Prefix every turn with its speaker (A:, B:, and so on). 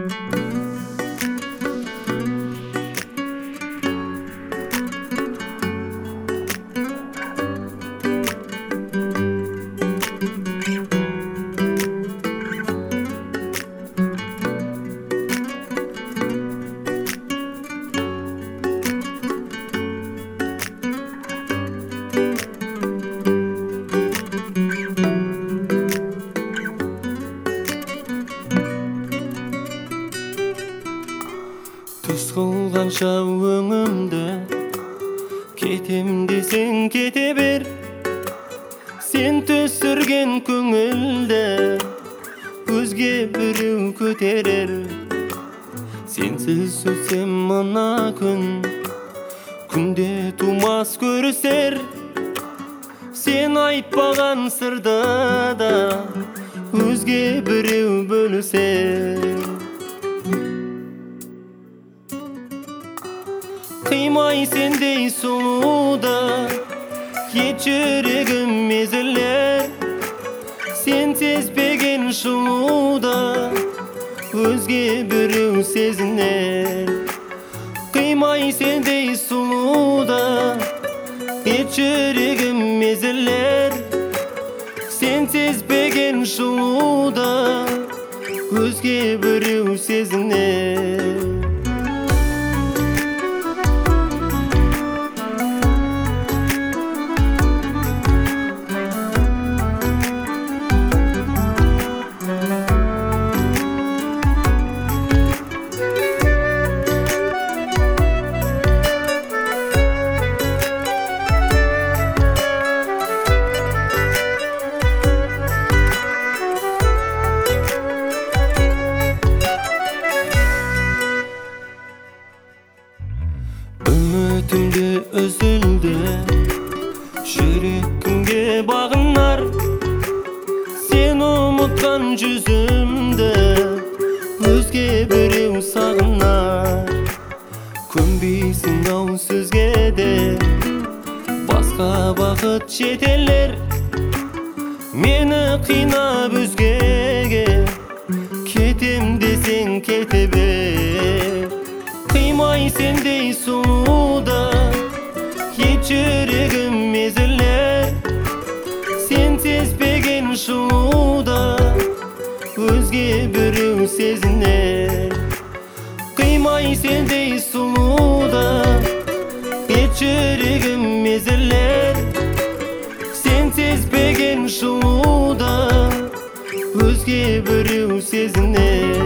A: Түс кылганча өңүмдө кетем десең кете бер. Сен төсүрген көңүлдө өзге бирөө көтерер. Сенсиз өтсем мына күндө тумас көрүсер. Сен айтпаган сырды да өзге бирөө бөлүсер. Кыймай сендей сұлуда кечирегим мезілер. Сен сезбеген шууда өзге бирөө сезинер. Кыймай сендей сұлуда кечирегим мезілер. Сен сезбеген шууда өзге бирөө сезинер. Үмітімде үзілді, жүрегімге бағынар. Сен ұмытқан жүзімді өзге біреу сағынар. Көнбейсің ау сөзге де басқа бақыт жетелер. Мені қинап өзгеге кетем десең кете бер. Кыймай сендей сұлуда кечирегим мезілер. Сен сезбеген шууда өзге бирөө сезинер. Кыймай сендей сұлуда кечирегим мезілер. Сен сезбеген шууда өзге бирөө сезинер.